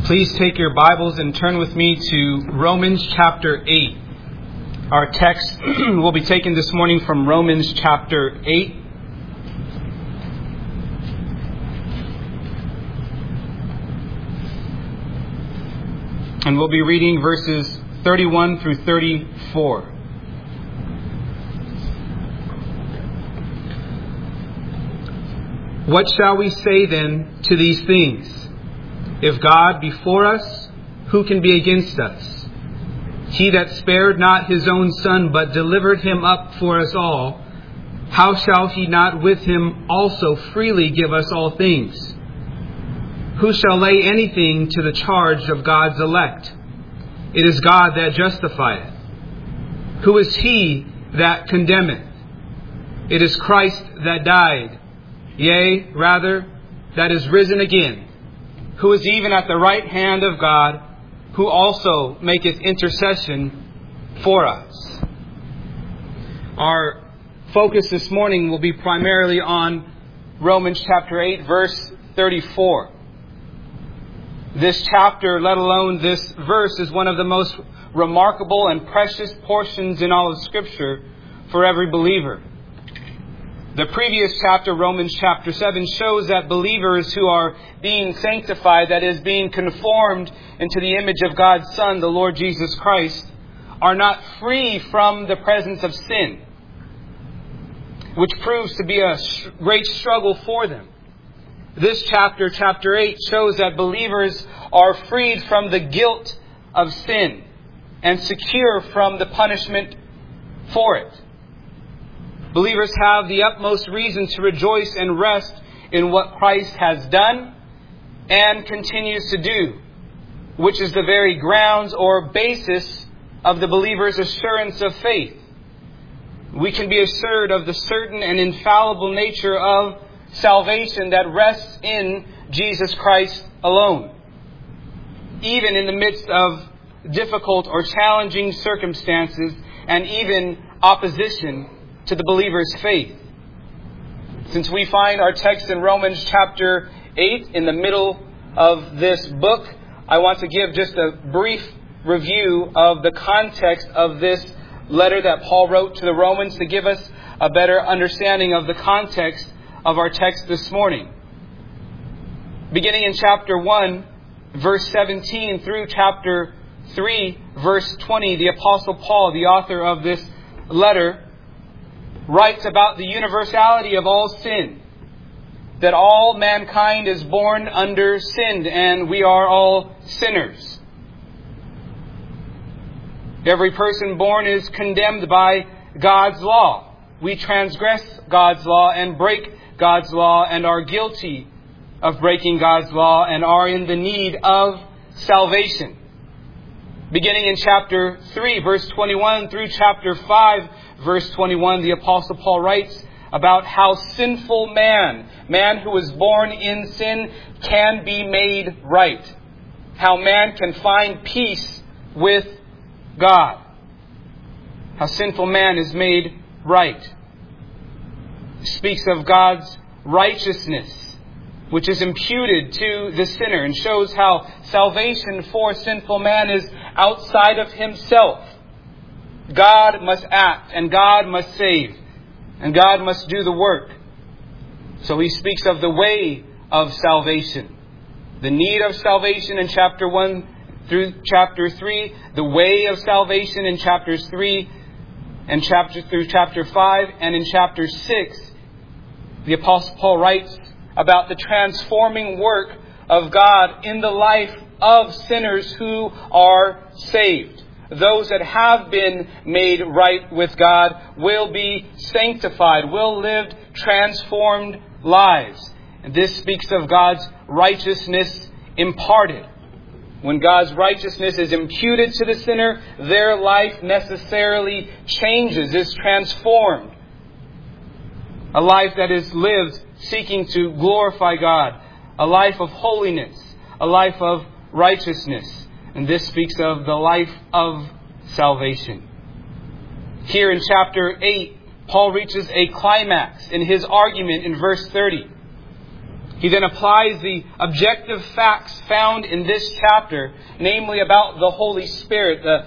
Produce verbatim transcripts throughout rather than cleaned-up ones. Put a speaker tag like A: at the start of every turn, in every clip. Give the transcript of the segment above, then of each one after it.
A: Please take your Bibles and turn with me to Romans chapter eight. Our text will be taken this morning from Romans chapter eight. And we'll be reading verses thirty-one through thirty-four. What shall we say then to these things? If God be for us, who can be against us? He that spared not his own Son, but delivered him up for us all, how shall he not with him also freely give us all things? Who shall lay anything to the charge of God's elect? It is God that justifieth. Who is he that condemneth? It is Christ that died, yea, rather, that is risen again, who is even at the right hand of God, who also maketh intercession for us. Our focus this morning will be primarily on Romans chapter eight, verse thirty-four. This chapter, let alone this verse, is one of the most remarkable and precious portions in all of Scripture for every believer. The previous chapter, Romans chapter seven, shows that believers who are being sanctified, that is, being conformed into the image of God's Son, the Lord Jesus Christ, are not free from the presence of sin, which proves to be a great struggle for them. This chapter, chapter eight, shows that believers are freed from the guilt of sin and secure from the punishment for it. Believers have the utmost reason to rejoice and rest in what Christ has done and continues to do, which is the very grounds or basis of the believer's assurance of faith. We can be assured of the certain and infallible nature of salvation that rests in Jesus Christ alone, even in the midst of difficult or challenging circumstances and even opposition to the believer's faith. Since we find our text in Romans chapter eight in the middle of this book, I want to give just a brief review of the context of this letter that Paul wrote to the Romans to give us a better understanding of the context of our text this morning. Beginning in chapter one, verse seventeen through chapter three, verse twenty, the Apostle Paul, the author of this letter, writes about the universality of all sin, that all mankind is born under sin and we are all sinners. Every person born is condemned by God's law. We transgress God's law and break God's law and are guilty of breaking God's law and are in the need of salvation. Beginning in chapter three, verse twenty-one through chapter five, verse twenty-one, the Apostle Paul writes about how sinful man, man who is born in sin, can be made right. How man can find peace with God. How sinful man is made right. He speaks of God's righteousness, which is imputed to the sinner, and shows how salvation for sinful man is outside of himself. God must act, and God must save, and God must do the work. So he speaks of the way of salvation, the need of salvation in chapter one through chapter three, the way of salvation in chapters three and chapter through chapter five, and in chapter six, the Apostle Paul writes about the transforming work of God in the life of sinners who are saved. Those that have been made right with God will be sanctified, will live transformed lives. And this speaks of God's righteousness imparted. When God's righteousness is imputed to the sinner, their life necessarily changes, is transformed. A life that is lived seeking to glorify God. A life of holiness. A life of righteousness. And this speaks of the life of salvation. Here in chapter eight, Paul reaches a climax in his argument in verse thirty. He then applies the objective facts found in this chapter, namely about the Holy Spirit, the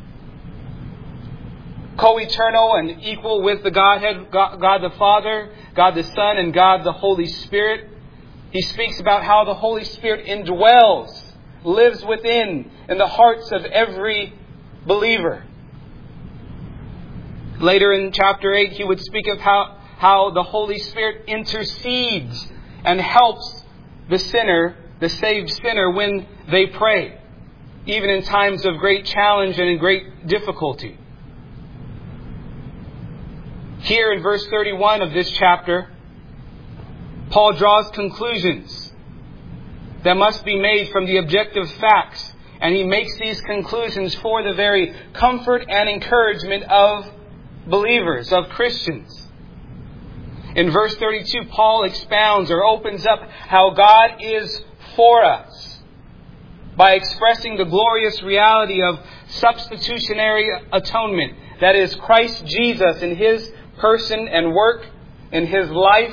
A: co-eternal and equal with the Godhead, God, God the Father, God the Son, and God the Holy Spirit. He speaks about how the Holy Spirit indwells, lives within, in the hearts of every believer. Later in chapter eight, he would speak of how, how the Holy Spirit intercedes and helps the sinner, the saved sinner, when they pray, even in times of great challenge and in great difficulty. Here in verse thirty-one of this chapter, Paul draws conclusions that must be made from the objective facts, and he makes these conclusions for the very comfort and encouragement of believers, of Christians. In verse thirty-two, Paul expounds or opens up how God is for us by expressing the glorious reality of substitutionary atonement. That is, Christ Jesus in His person and work, in His life,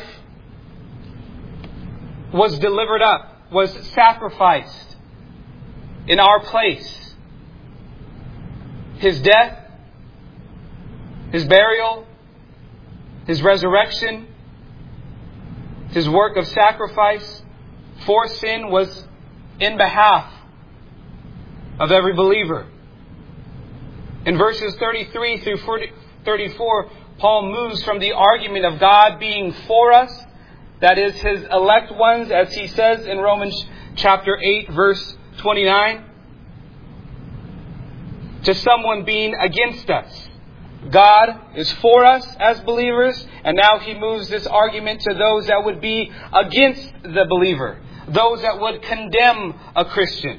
A: was delivered up, was sacrificed in our place. His death, His burial, His resurrection, His work of sacrifice for sin was in behalf of every believer. In verses thirty-three through thirty-four, Paul moves from the argument of God being for us, that is, His elect ones, as he says in Romans chapter eight, verse twenty-nine, to someone being against us. God is for us as believers, and now he moves this argument to those that would be against the believer, those that would condemn a Christian.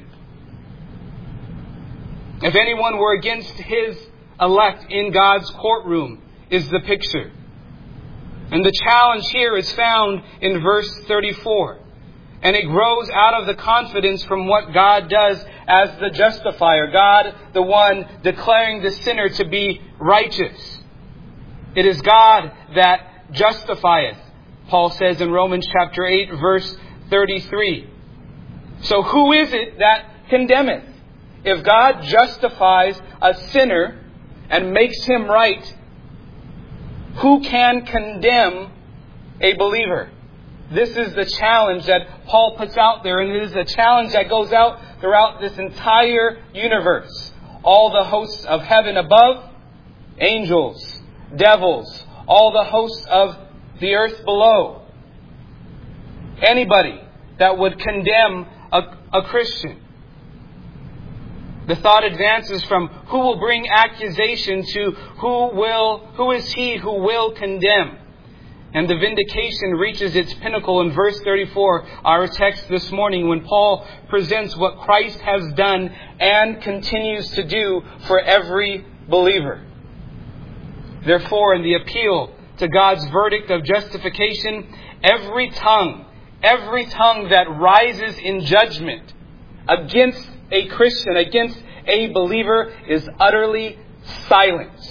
A: If anyone were against His elect in God's courtroom, is the picture. And the challenge here is found in verse thirty-four. And it grows out of the confidence from what God does as the justifier. God, the one declaring the sinner to be righteous. It is God that justifieth, Paul says in Romans chapter eight, verse thirty-three. So who is it that condemneth? If God justifies a sinner and makes him right, who can condemn a believer? This is the challenge that Paul puts out there, and it is a challenge that goes out throughout this entire universe. All the hosts of heaven above, angels, devils, all the hosts of the earth below. Anybody that would condemn a, a Christian. The thought advances from who will bring accusation to who will, who is he who will condemn? And the vindication reaches its pinnacle in verse thirty-four, our text this morning, when Paul presents what Christ has done and continues to do for every believer. Therefore, in the appeal to God's verdict of justification, every tongue, every tongue that rises in judgment against a Christian, against a believer, is utterly silenced.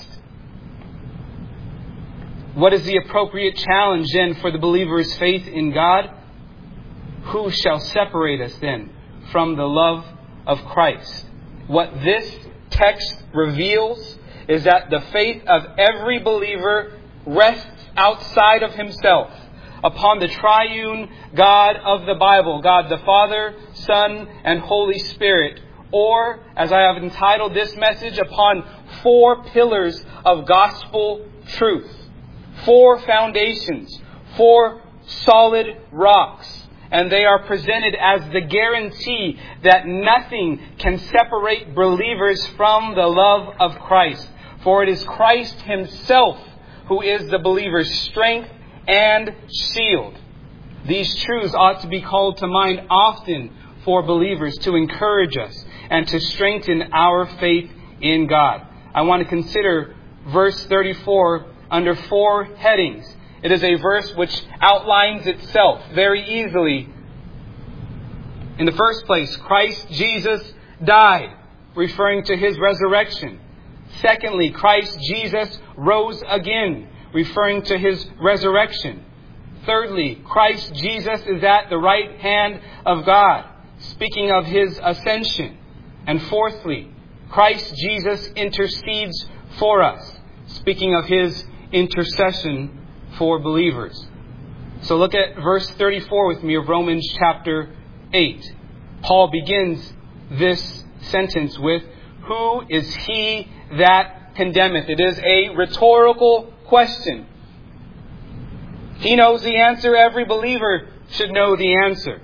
A: What is the appropriate challenge then for the believer's faith in God? Who shall separate us then from the love of Christ? What this text reveals is that the faith of every believer rests outside of himself upon the triune God of the Bible, God the Father, Son, and Holy Spirit. Or, as I have entitled this message, upon four pillars of gospel truth. Four foundations, four solid rocks. And they are presented as the guarantee that nothing can separate believers from the love of Christ. For it is Christ Himself who is the believer's strength and shield. These truths ought to be called to mind often for believers to encourage us and to strengthen our faith in God. I want to consider verse thirty-four under four headings. It is a verse which outlines itself very easily. In the first place, Christ Jesus died, referring to His resurrection. Secondly, Christ Jesus rose again, referring to His resurrection. Thirdly, Christ Jesus is at the right hand of God, speaking of His ascension. And fourthly, Christ Jesus intercedes for us, speaking of His intercession for believers. So look at verse thirty-four with me of Romans chapter eight. Paul begins this sentence with, "Who is he that condemneth?" It is a rhetorical question. He knows the answer. Every believer should know the answer.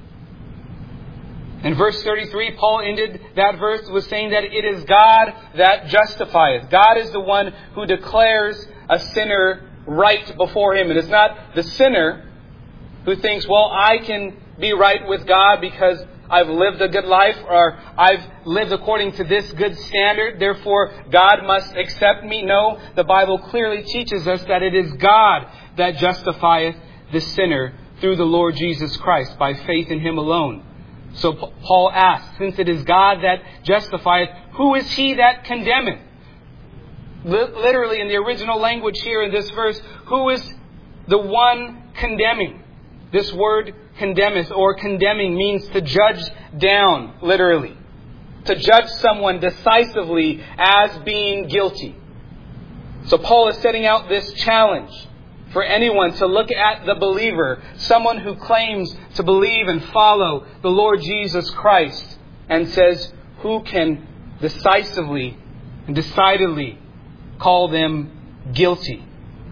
A: In verse thirty-three, Paul ended that verse with saying that it is God that justifieth. God is the one who declares a sinner right before Him. It is not the sinner who thinks, well, I can be right with God because I've lived a good life, or I've lived according to this good standard, therefore God must accept me. No, the Bible clearly teaches us that it is God that justifieth the sinner through the Lord Jesus Christ by faith in Him alone. So Paul asks, since it is God that justifieth, who is he that condemneth? Literally in the original language here in this verse, who is the one condemning? This word condemneth or condemning means to judge down, literally. To judge someone decisively as being guilty. So Paul is setting out this challenge for anyone to look at the believer, someone who claims to believe and follow the Lord Jesus Christ, and says, who can decisively and decidedly call them guilty?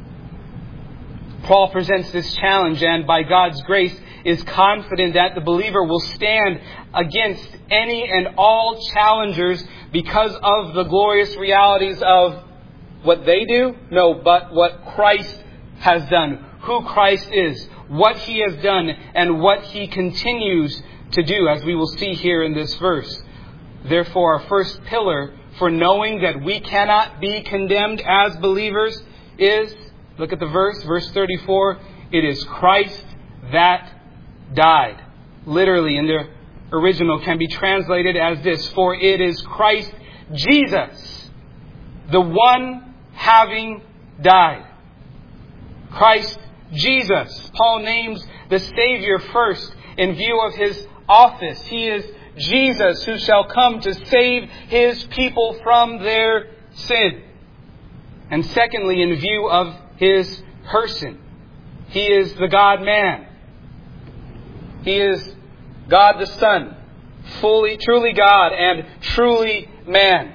A: Paul presents this challenge, and by God's grace is confident that the believer will stand against any and all challengers because of the glorious realities of what they do? No, but what Christ has done, who Christ is, what He has done, and what He continues to do, as we will see here in this verse. Therefore, our first pillar for knowing that we cannot be condemned as believers is, look at the verse, verse thirty-four, it is Christ that died. Literally, in the original, can be translated as this, for it is Christ Jesus, the one having died. Christ Jesus. Paul names the Savior first in view of His office. He is Jesus who shall come to save His people from their sin. And secondly, in view of His person. He is the God-man. He is God the Son, fully, truly God and truly man.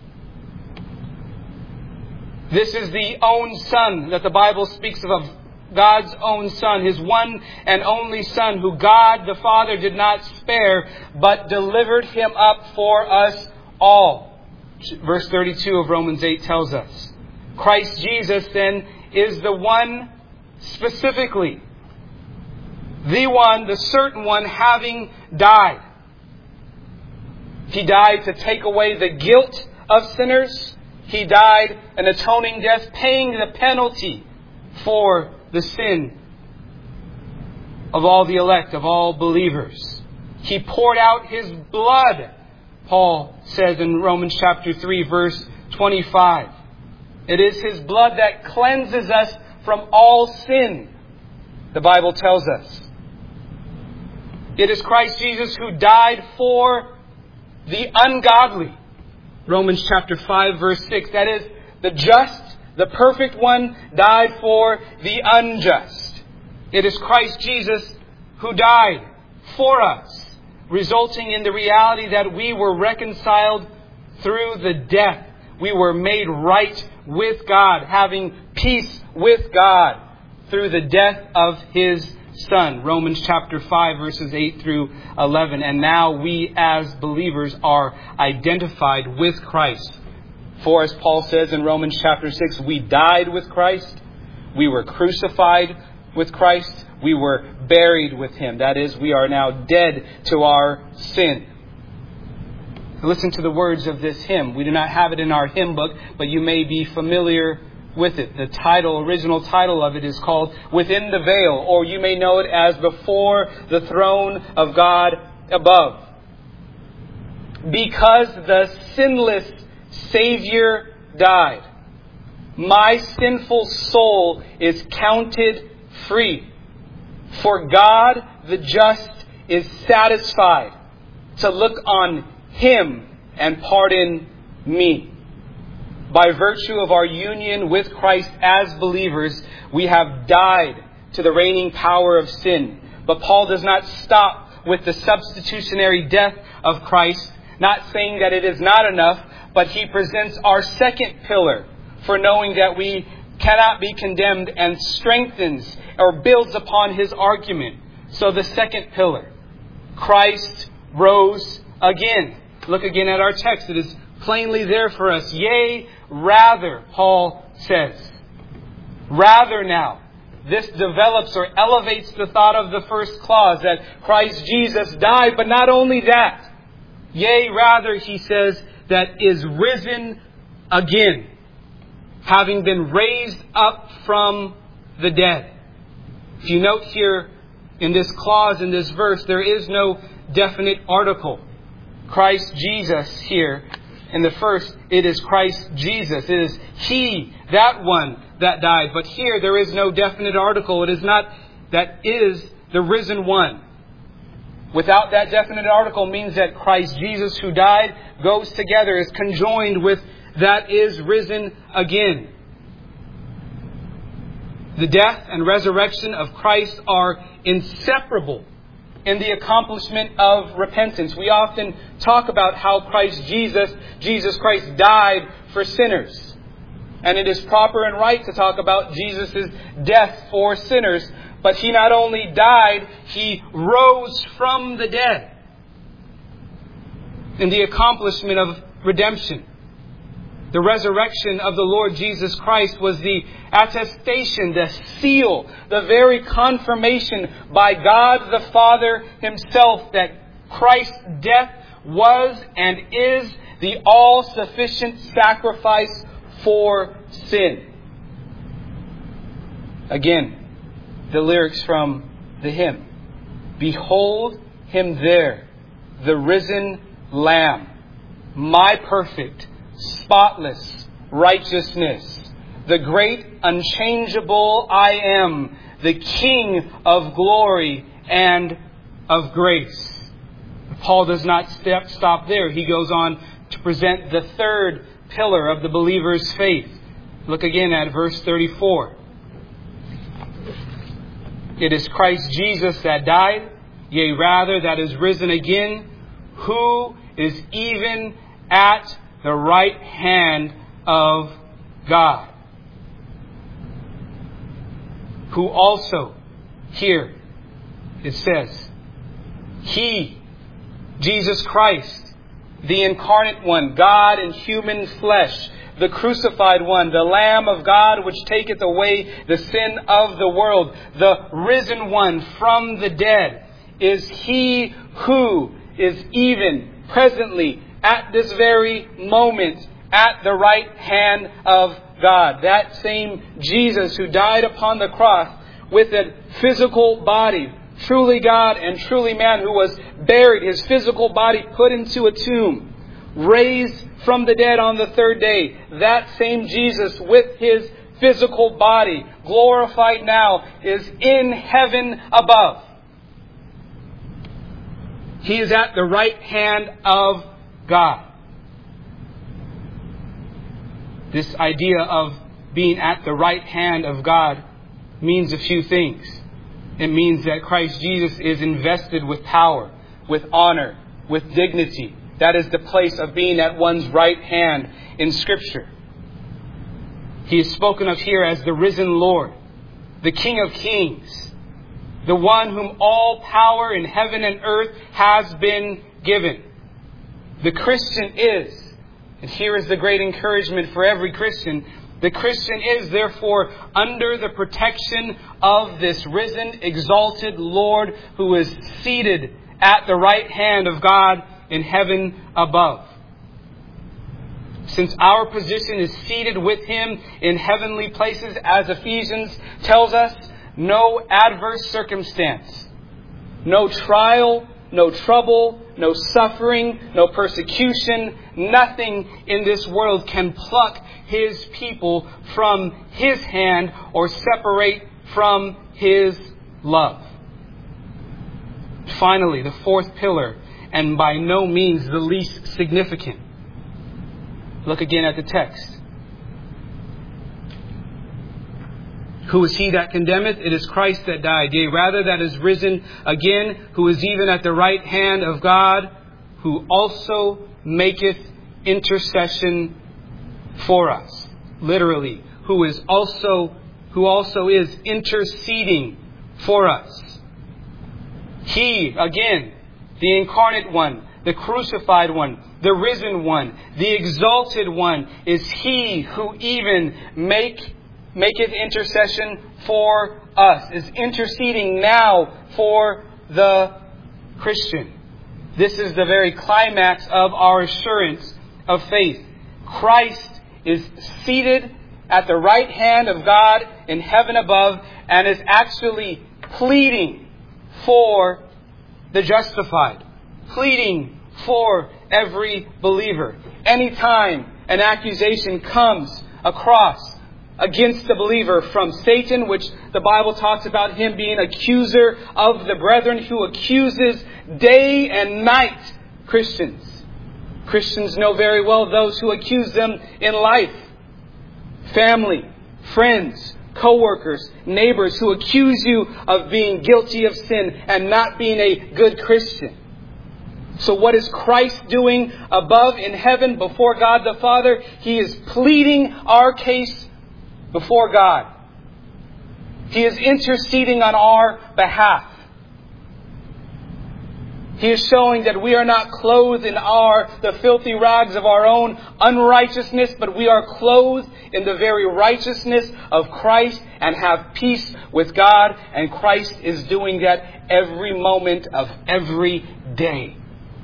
A: This is the own Son that the Bible speaks of, God's own Son, His one and only Son, who God the Father did not spare, but delivered Him up for us all. Verse thirty-two of Romans eight tells us. Christ Jesus, then, is the one specifically, the one, the certain one, having died. He died to take away the guilt of sinners. He died an atoning death, paying the penalty for the sin of all the elect, of all believers. He poured out His blood, Paul says in Romans chapter three, verse twenty-five. It is His blood that cleanses us from all sin, the Bible tells us. It is Christ Jesus who died for the ungodly. Romans chapter five, verse six. That is, the just, the perfect one, died for the unjust. It is Christ Jesus who died for us, resulting in the reality that we were reconciled through the death. We were made right with God, having peace with God through the death of His Son. Romans chapter five, verses eight through eleven. And now we as believers are identified with Christ. For as Paul says in Romans chapter six, we died with Christ. We were crucified with Christ. We were buried with Him. That is, we are now dead to our sin. Listen to the words of this hymn. We do not have it in our hymn book, but you may be familiar with it. The title, original title of it is called Within the Veil, or you may know it as Before the Throne of God Above. Because the sinless Savior died, my sinful soul is counted free. For God, the just, is satisfied to look on Him and pardon me. By virtue of our union with Christ as believers, we have died to the reigning power of sin. But Paul does not stop with the substitutionary death of Christ, not saying that it is not enough, but he presents our second pillar for knowing that we cannot be condemned, and strengthens or builds upon his argument. So the second pillar, Christ rose again. Look again at our text. It is plainly there for us. Yea, rather, Paul says. Rather now. This develops or elevates the thought of the first clause, that Christ Jesus died. But not only that. Yea, rather, he says, that is risen again, having been raised up from the dead. If you note here in this clause, in this verse, there is no definite article. Christ Jesus here. In the first, it is Christ Jesus. It is He, that one that died. But here there is no definite article. It is not that is the risen one. Without that definite article means that Christ Jesus who died goes together, is conjoined with that is risen again. The death and resurrection of Christ are inseparable in the accomplishment of repentance. We often talk about how Christ Jesus, Jesus Christ died for sinners. And it is proper and right to talk about Jesus' death for sinners. But He not only died, He rose from the dead in the accomplishment of redemption. The resurrection of the Lord Jesus Christ was the attestation, the seal, the very confirmation by God the Father Himself that Christ's death was and is the all-sufficient sacrifice for sin. Again, the lyrics from the hymn. Behold Him there, the risen Lamb, my perfect, spotless righteousness, the great unchangeable I am, the King of glory and of grace. Paul does not step, stop there. He goes on to present the third pillar of the believer's faith. Look again at verse thirty-four. It is Christ Jesus that died, yea rather that is risen again, who is even at the right hand of God. Who also, here it says, He, Jesus Christ, the incarnate one, God in human flesh, the crucified one, the Lamb of God which taketh away the sin of the world, the risen one from the dead, is He who is even presently at this very moment at the right hand of God. That same Jesus who died upon the cross with a physical body, truly God and truly man, who was buried, his physical body put into a tomb, raised from the dead on the third day. That same Jesus with His physical body, glorified now, is in heaven above. He is at the right hand of God. This idea of being at the right hand of God means a few things. It means that Christ Jesus is invested with power, with honor, with dignity. That is the place of being at one's right hand in Scripture. He is spoken of here as the risen Lord, the King of Kings, the one whom all power in heaven and earth has been given. The Christian is, and here is the great encouragement for every Christian, the Christian is therefore under the protection of this risen, exalted Lord who is seated at the right hand of God in heaven above. Since our position is seated with Him in heavenly places, as Ephesians tells us, no adverse circumstance, no trial, no trouble, no suffering, no persecution, nothing in this world can pluck His people from His hand or separate from His love. Finally, the fourth pillar, and by no means the least significant. Look again at the text. Who is he that condemneth? It is Christ that died, yea, rather that is risen again, who is even at the right hand of God, who also maketh intercession for us. Literally, who is also who also is interceding for us. He, again, the incarnate one, the crucified one, the risen one, the exalted one, is he who even make maketh intercession for us, is interceding now for the Christian. This is the very climax of our assurance of faith. Christ is seated at the right hand of God in heaven above and is actually pleading for the justified, pleading for every believer. Anytime an accusation comes across against the believer from Satan, which the Bible talks about him being accuser of the brethren, who accuses day and night Christians. Christians know very well those who accuse them in life. Family, friends, co-workers, neighbors who accuse you of being guilty of sin and not being a good Christian. So what is Christ doing above in heaven before God the Father? He is pleading our case before God. He is interceding on our behalf. He is showing that we are not clothed in our the filthy rags of our own unrighteousness, but we are clothed in the very righteousness of Christ and have peace with God. And Christ is doing that every moment of every day.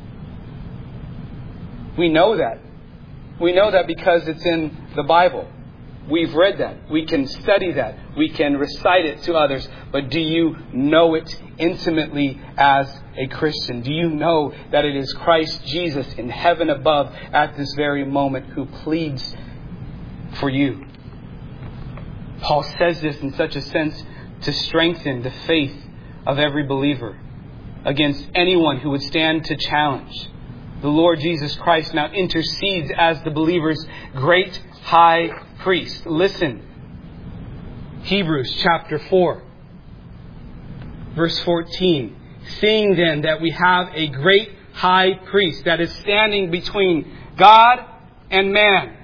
A: We know that. We know that because it's in the Bible. We've read that. We can study that. We can recite it to others. But do you know it intimately as a Christian? Do you know that it is Christ Jesus in heaven above at this very moment who pleads for you? Paul says this in such a sense to strengthen the faith of every believer against anyone who would stand to challenge. The Lord Jesus Christ now intercedes as the believer's great high priest. Listen. Hebrews chapter four, verse fourteen. Seeing then that we have a great high priest that is standing between God and man,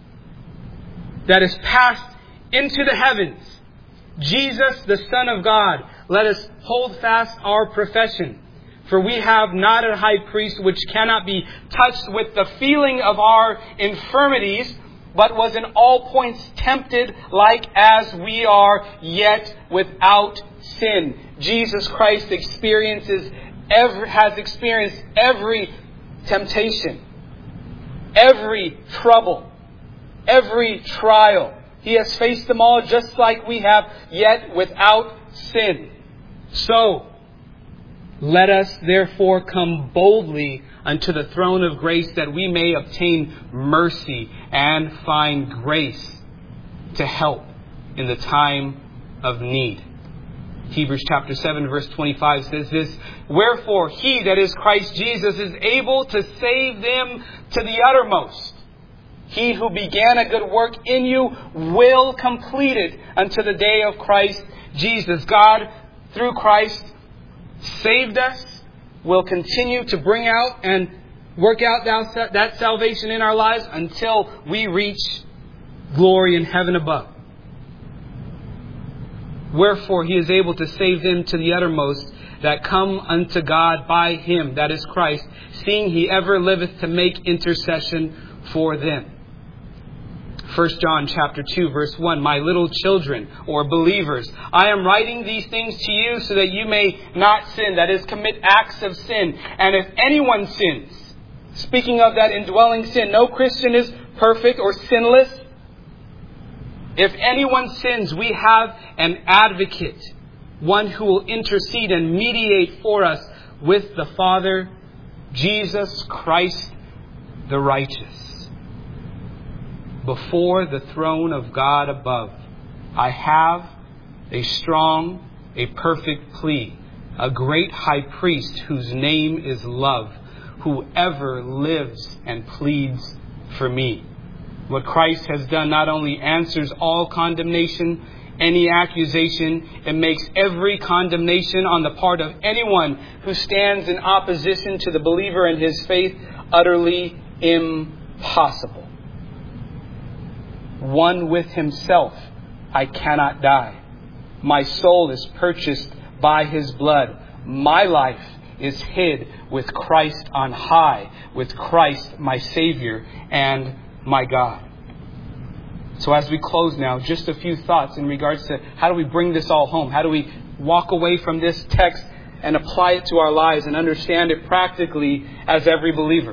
A: that is passed into the heavens, Jesus, the Son of God, let us hold fast our profession. For we have not a high priest which cannot be touched with the feeling of our infirmities, but was in all points tempted like as we are, yet without sin. Jesus Christ experiences every, has experienced every temptation, every trouble, every trial. He has faced them all just like we have, yet without sin. So, let us therefore come boldly unto the throne of grace, that we may obtain mercy and find grace to help in the time of need. Hebrews chapter seven verse twenty-five says this: Wherefore he, that is Christ Jesus, is able to save them to the uttermost. He who began a good work in you will complete it unto the day of Christ Jesus. God, through Christ, saved us, will continue to bring out and work out that salvation in our lives until we reach glory in heaven above. Wherefore he is able to save them to the uttermost that come unto God by him, that is Christ, seeing he ever liveth to make intercession for them. First John chapter two verse one, My little children, or believers, I am writing these things to you so that you may not sin, that is, commit acts of sin. And if anyone sins, speaking of that indwelling sin, no Christian is perfect or sinless. If anyone sins, we have an advocate, one who will intercede and mediate for us with the Father, Jesus Christ the righteous. Before the throne of God above, I have a strong, a perfect plea a great high priest whose name is love, who ever lives and pleads for me. What Christ has done not only answers all condemnation, any accusation, it makes every condemnation on the part of anyone who stands in opposition to the believer and his faith utterly impossible. One with himself, I cannot die. My soul is purchased by his blood. My life is hid with Christ on high, with Christ my Savior and my God. So as we close now, just a few thoughts in regards to how do we bring this all home? How do we walk away from this text and apply it to our lives and understand it practically as every believer?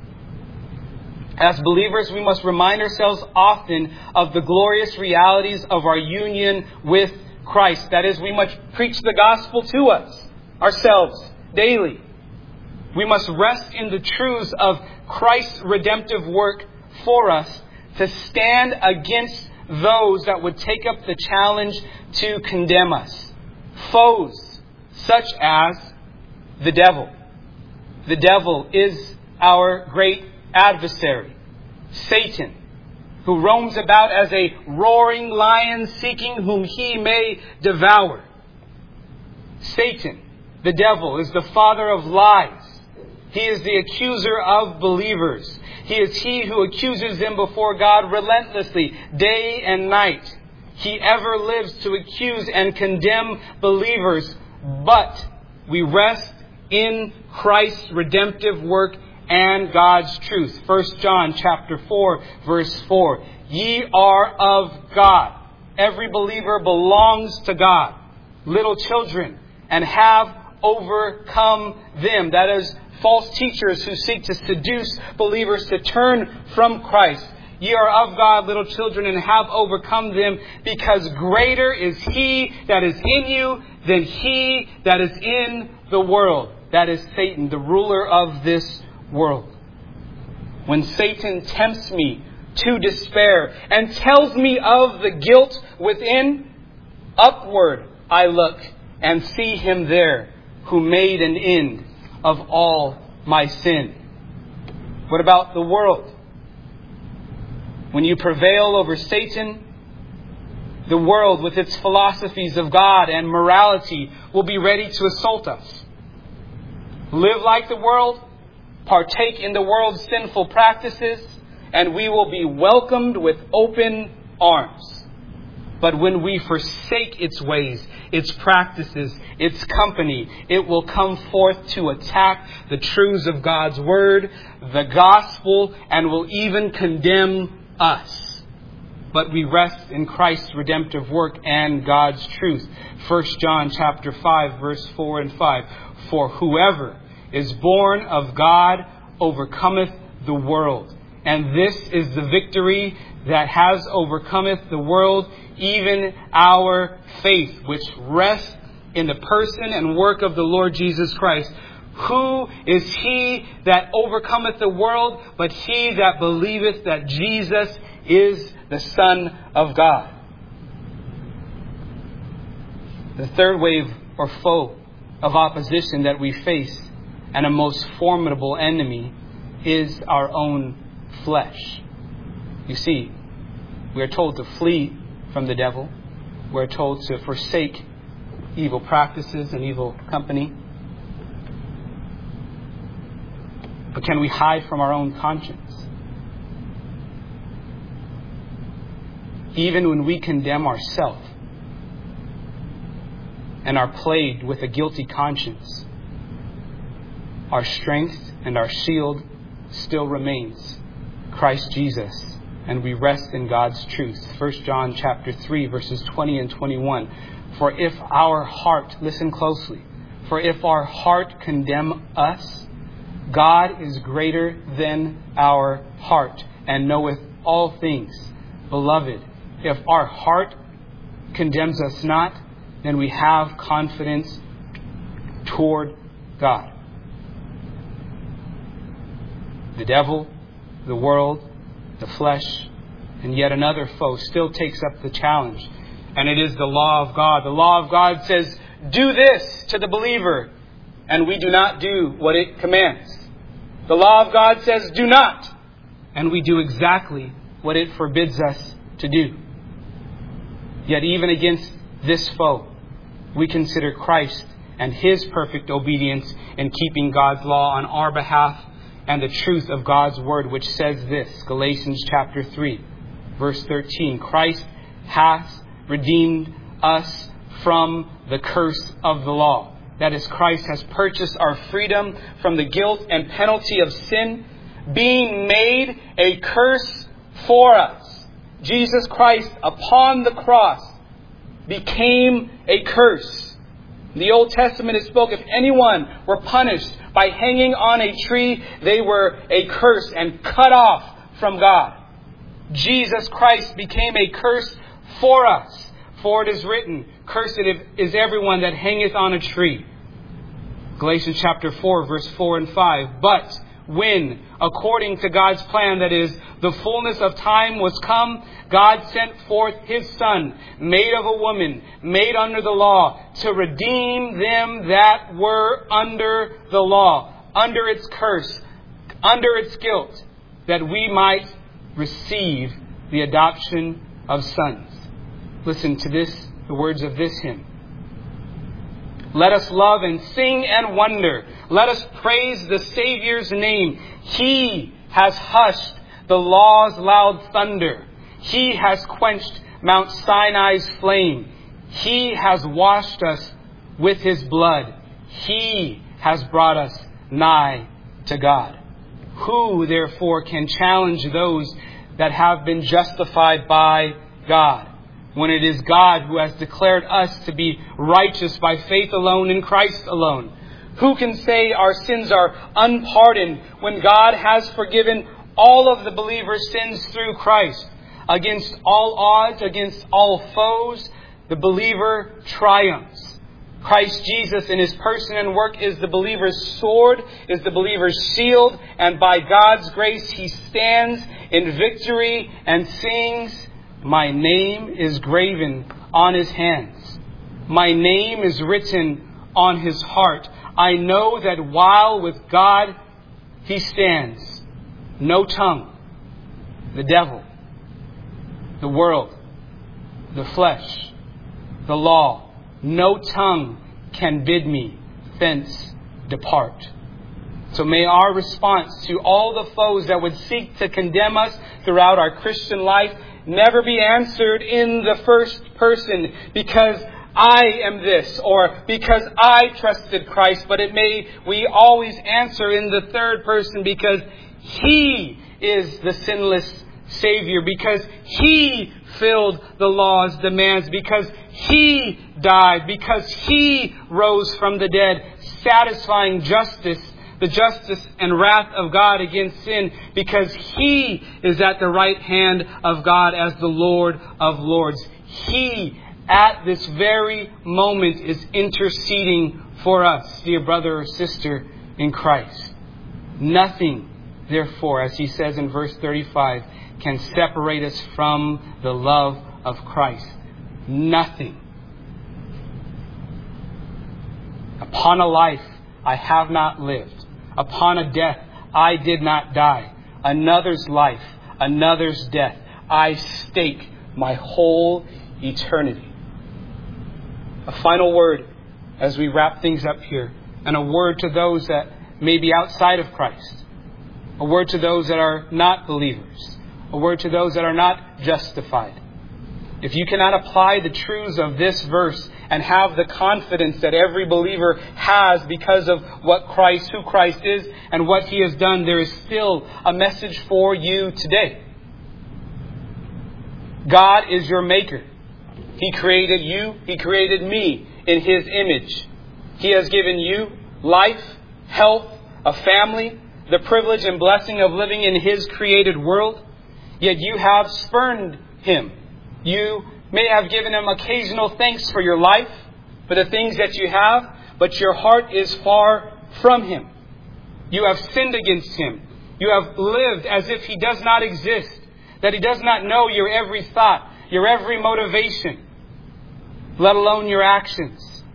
A: As believers, we must remind ourselves often of the glorious realities of our union with Christ. That is, we must preach the gospel to us, ourselves, daily. We must rest in the truths of Christ's redemptive work for us to stand against those that would take up the challenge to condemn us. Foes such as the devil. The devil is our great adversary, Satan, who roams about as a roaring lion seeking whom he may devour. Satan, the devil, is the father of lies. He is the accuser of believers. He is he who accuses them before God relentlessly, day and night. He ever lives to accuse and condemn believers. But we rest in Christ's redemptive work and God's truth. First John chapter four, verse four. Ye are of God. Every believer belongs to God. Little children, and have overcome them. That is, false teachers who seek to seduce believers to turn from Christ. Ye are of God, little children, and have overcome them, because greater is He that is in you than he that is in the world. That is Satan, the ruler of this world. When Satan tempts me to despair and tells me of the guilt within, upward I look and see Him there who made an end of all my sin. What about the world? When you prevail over Satan, the world with its philosophies of God and morality will be ready to assault us. Live like the world, partake in the world's sinful practices, and we will be welcomed with open arms. But when we forsake its ways, its practices, its company, it will come forth to attack the truths of God's Word, the gospel, and will even condemn us. But we rest in Christ's redemptive work and God's truth. First John chapter five, verse four and five. For whoever is born of God overcometh the world. And this is the victory that has overcometh the world, even our faith, which rests in the person and work of the Lord Jesus Christ. Who is he that overcometh the world, but he that believeth that Jesus is the Son of God? The third wave or foe of opposition that we face, and a most formidable enemy, is our own flesh. You see, we are told to flee from the devil. We are told to forsake evil practices and evil company. But can we hide from our own conscience? Even when we condemn ourselves and are plagued with a guilty conscience, our strength and our shield still remains Christ Jesus, and we rest in God's truth. First John chapter three, verses twenty and twenty-one. For if our heart, listen closely, for if our heart condemn us, God is greater than our heart, and knoweth all things. Beloved, if our heart condemns us not, then we have confidence toward God. The devil, the world, the flesh, and yet another foe still takes up the challenge. And it is the law of God. The law of God says, do this to the believer, and we do not do what it commands. The law of God says, do not, and we do exactly what it forbids us to do. Yet even against this foe, we consider Christ and His perfect obedience in keeping God's law on our behalf and the truth of God's Word, which says this, Galatians chapter three, verse thirteen, Christ hath redeemed us from the curse of the law. That is, Christ has purchased our freedom from the guilt and penalty of sin, being made a curse for us. Jesus Christ upon the cross became a curse. In the Old Testament it spoke, if anyone were punished by hanging on a tree, they were a curse and cut off from God. Jesus Christ became a curse for us. For it is written, cursed is everyone that hangeth on a tree. Galatians chapter four, verse four and five. But when, according to God's plan, that is, the fullness of time was come, God sent forth His Son, made of a woman, made under the law, to redeem them that were under the law, under its curse, under its guilt, that we might receive the adoption of sons. Listen to this, the words of this hymn. Let us love and sing and wonder. Let us praise the Savior's name. He has hushed the law's loud thunder. He has quenched Mount Sinai's flame. He has washed us with His blood. He has brought us nigh to God. Who, therefore, can challenge those that have been justified by God, when it is God who has declared us to be righteous by faith alone in Christ alone? Who can say our sins are unpardoned when God has forgiven all of the believer's sins through Christ? Against all odds, against all foes, the believer triumphs. Christ Jesus in His person and work is the believer's sword, is the believer's shield, and by God's grace he stands in victory and sings, my name is graven on his hands. My name is written on his heart. I know that while with God he stands, no tongue, the devil, the world, the flesh, the law, no tongue can bid me thence depart. So may our response to all the foes that would seek to condemn us throughout our Christian life never be answered in the first person, because I am this, or because I trusted Christ, but it may we always answer in the third person, because He is the sinless Savior, because He filled the law's demands, because He died, because He rose from the dead, satisfying justice, the justice and wrath of God against sin, because He is at the right hand of God as the Lord of Lords. He, at this very moment, is interceding for us, dear brother or sister in Christ. Nothing, therefore, as he says in verse thirty-five, can separate us from the love of Christ. Nothing. Upon a life I have not lived. Upon a death I did not die. Another's life, another's death, I stake my whole eternity. A final word as we wrap things up here, and a word to those that may be outside of Christ. A word to those that are not believers. A word to those that are not justified. If you cannot apply the truths of this verse and have the confidence that every believer has because of what Christ, who Christ is, and what He has done, there is still a message for you today. God is your maker. He created you. He created me in His image. He has given you life, health, a family, the privilege and blessing of living in His created world. Yet you have spurned Him. You may have given Him occasional thanks for your life, for the things that you have, but your heart is far from Him. You have sinned against Him. You have lived as if He does not exist, that He does not know your every thought, your every motivation, let alone your actions.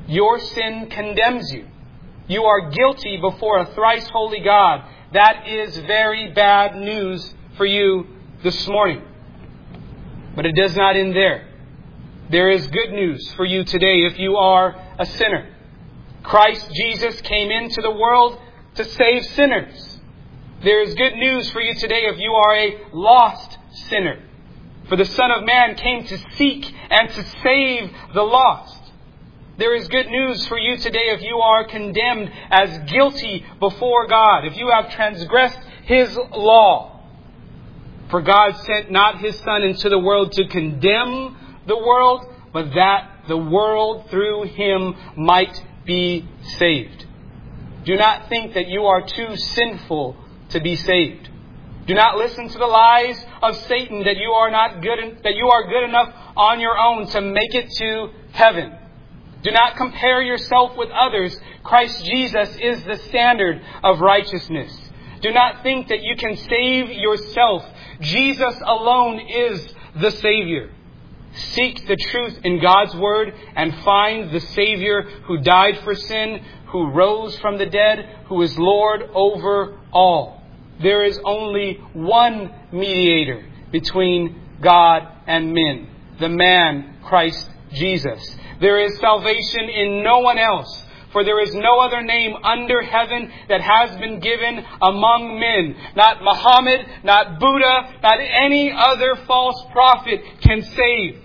A: Your sin condemns you. You are guilty before a thrice holy God. That is very bad news for you this morning. But it does not end there. There is good news for you today if you are a sinner. Christ Jesus came into the world to save sinners. There is good news for you today if you are a lost sinner. For the Son of Man came to seek and to save the lost. There is good news for you today if you are condemned as guilty before God, if you have transgressed His law. For God sent not His Son into the world to condemn the world, but that the world through Him might be saved. Do not think that you are too sinful to be saved. Do not listen to the lies of Satan that you are not good, that you are good enough on your own to make it to heaven. Do not compare yourself with others. Christ Jesus is the standard of righteousness. Do not think that you can save yourself. Jesus alone is the Savior. Seek the truth in God's Word and find the Savior who died for sin, who rose from the dead, who is Lord over all. There is only one mediator between God and men, the man Christ Jesus. There is salvation in no one else, for there is no other name under heaven that has been given among men. Not Muhammad, not Buddha, not any other false prophet can save.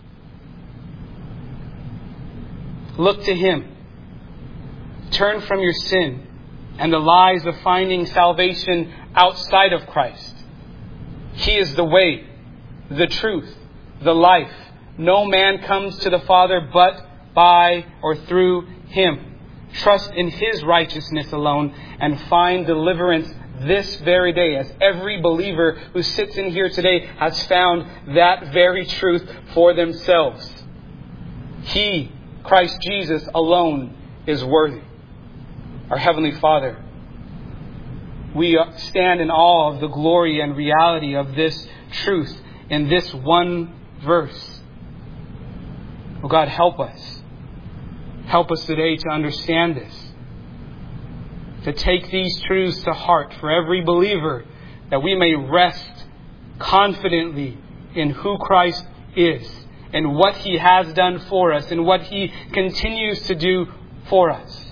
A: Look to Him. Turn from your sin and the lies of finding salvation outside of Christ. He is the way, the truth, the life. No man comes to the Father but by or through Him. Trust in His righteousness alone and find deliverance this very day, as every believer who sits in here today has found that very truth for themselves. He, Christ Jesus alone, is worthy. Our Heavenly Father, we stand in awe of the glory and reality of this truth in this one verse. Oh God, help us. Help us today to understand this. To take these truths to heart for every believer, that we may rest confidently in who Christ is and what He has done for us and what He continues to do for us.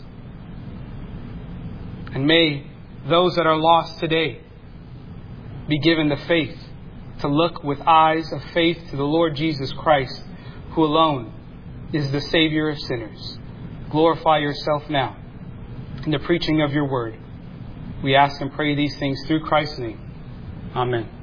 A: And may those that are lost today be given the faith to look with eyes of faith to the Lord Jesus Christ, who alone is the Savior of sinners. Glorify yourself now in the preaching of your word. We ask and pray these things through Christ's name. Amen.